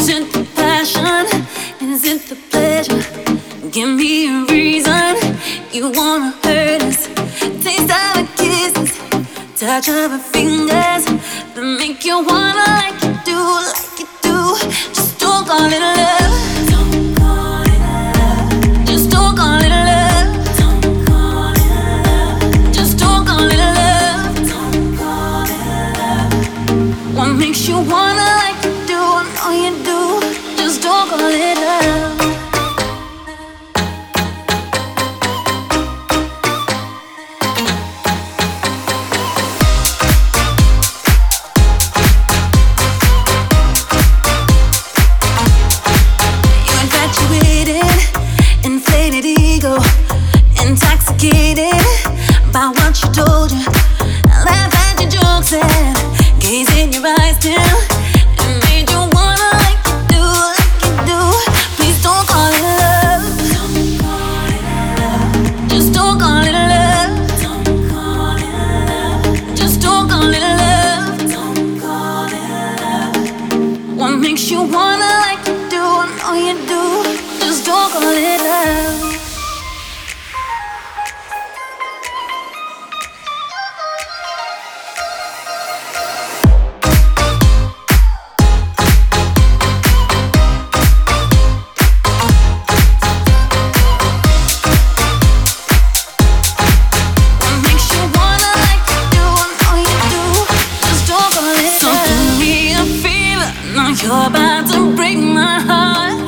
Is it the passion? Is it the pleasure? Give me a reason you wanna hurt us. Taste of our kisses, touch of our fingers, that make you wanna like you do, like you do. Just don't call it love. Don't call it love. Just don't call it love. Don't call it love. Just don't call it love. Don't call it love. What makes you wanna like you do? I know you do. Just don't call it love. Intoxicated by what she told you, laugh at your jokes and gaze in your eyes till it made you wanna like you do, like you do. Please don't call it love. Don't call it love. Just don't call it love. Don't call it love. Just don't call it love. Don't call it love. What makes you wanna like you do? I know you do. Just don't call it love. You're about to break my heart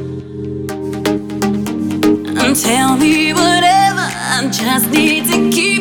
and tell me whatever. I just need to keep